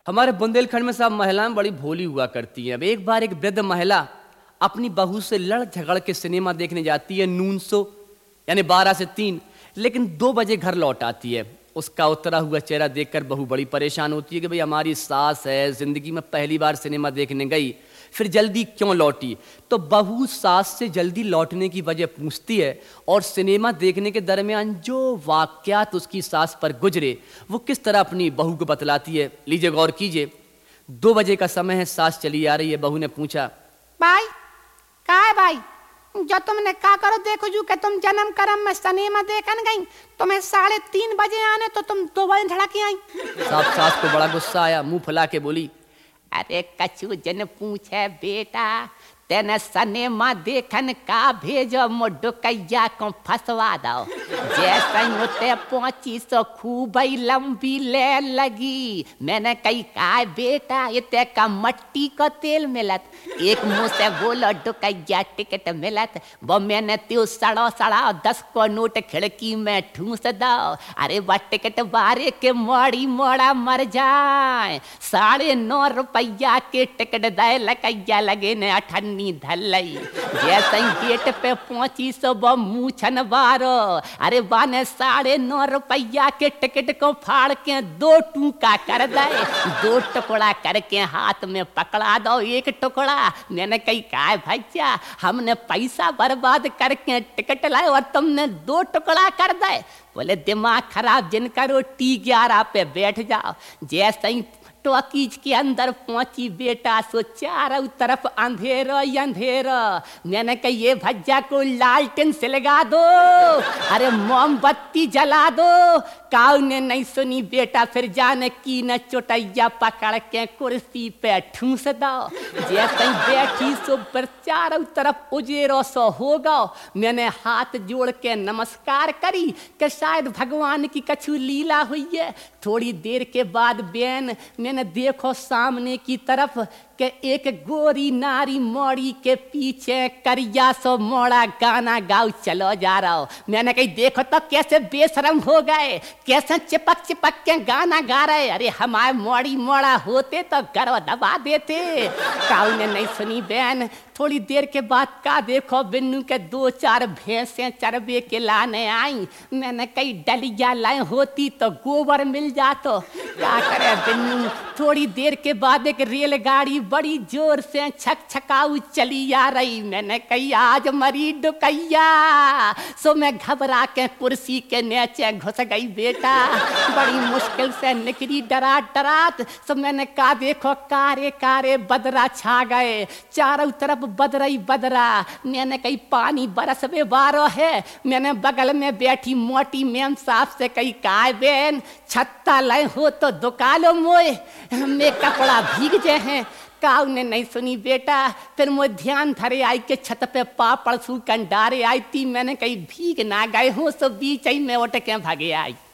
हमारे बुंदेलखंड में सब महिलाएं बड़ी भोली हुआ करती हैं। अब एक बार एक वृद्ध महिला अपनी बहू से लड़ झगड़ के सिनेमा देखने जाती है, नून शो यानी 12 से 3, लेकिन 2 बजे घर लौट आती है। उसका उतरा हुआ चेहरा देखकर बहू बड़ी परेशान होती है कि भाई हमारी सास है, जिंदगी में पहली बार सिनेमा देखने गई, फिर जल्दी क्यों लौटी। तो बहू सास से जल्दी लौटने की वजह पूछती है और सिनेमा देखने के दरमियान जो वाकयात उसकी सास पर गुजरे वो किस तरह अपनी बहू को बतलाती है। लीजिए गौर कीजिए। 2 बजे का समय है, सास चली आ रही है। बहू ने पूछा, भाई का है भाई, जो तुमने का करो देखो जू के तुम जन्म करम में सिनेमा देखन गई, तुम्हें 3:30 बजे आने तो तुम 2 बजे धड़की आई। साहब सास को बड़ा गुस्सा आया, मुंह फुला के बोली, अरे कछु जन पूछे बेटा, तेने सिनेमा देखन का भेजो मोडो कैया को फसवा दो। जैसे होते 2500 खूब ही लंबी ले लगी। मैंने कही का बेटा इतने का मट्टी का तेल मिलत, एक मुंह से बोलो डुकैया टिकट मिलत, वो मैंने त्यो सड़ो 10 को नोट खिड़की में ठूस दो। अरे वह टिकट बारे के मोड़ी मोड़ा मर जाए। 9.5 रुपया के टिकट दे लकैया लगे ने 98 धलई। जैसे गेट पे 2500 वो मूछन बारो। अरे बाने 9.5 रुपया के टिकट को फाड़ के 2 टुकड़ा कर दे, 2 टुकड़ा करके हाथ में पकड़ा दो, 1 टुकड़ा। मैंने कही का भैया हमने पैसा बर्बाद करके टिकट लाए और तुमने 2 टुकड़ा कर दे। बोले दिमाग खराब जिनका रोटी 11 पे बैठ जाओ। जैसे ही टॉकीज के अंदर पहुंची बेटा सो चारों तरफ अंधेरा ही अंधेरा। मैंने कहा ये भज्जा को लालटेन से लगा दो, अरे मोमबत्ती जला दो। काऊ ने नहीं सुनी बेटा, फिर जाने की न चोटैया पकड़ के कुर्सी पे ठूस दो। जैसे बैठी सो पर चारों तरफ उजेरो सो होगा। मैंने हाथ जोड़ के नमस्कार करी कि शायद भगवान की कछु लीला हुई है। थोड़ी देर के बाद बेन मैंने देखो सामने की तरफ के एक गोरी नारी मोड़ी के पीछे करिया सो मोड़ा गाना गाओ चलो जा रहा हो। मैंने कही देखो तो कैसे बेशरम हो गए, कैसे चिपक चिपक के गाना गा रहे। अरे हमारे मोड़ी मोड़ा होते तो गर्व दबा देते। काऊ ने नहीं सुनी बहन। थोड़ी देर के बाद का देखो बिन्नू के 2-4 भैंसें चरबे के लाने आई। मैंने कही डलिया लाए होती तो गोबर मिल जातो। क्या करे बिन्नू। थोड़ी देर के बाद एक रेलगाड़ी बड़ी जोर से छकछकाऊ चली आ रही। मैंने कही आज मरी डुकैया। सो मैं घबरा के कुर्सी के नीचे घुस गई बेटा, बड़ी मुश्किल से निकली डरात। सो मैंने कहा देखो कारे कारे बदरा छा गए, चारों तरफ बदरा। मैंने कही पानी बरस में बारो है। मैंने बगल में बैठी मोटी मैम साहब से कही काय बेन छत्ता लाए हो तो दुकालो मोए, में कपड़ा भीग जे हैं। काऊ ने नहीं सुनी बेटा। फिर मुझे ध्यान धरे आई के छत पे पापड़ सूखन डारे आई थी। मैंने कही भीग ना गए हूँ, सो बीच ही में उठ के भागे आई।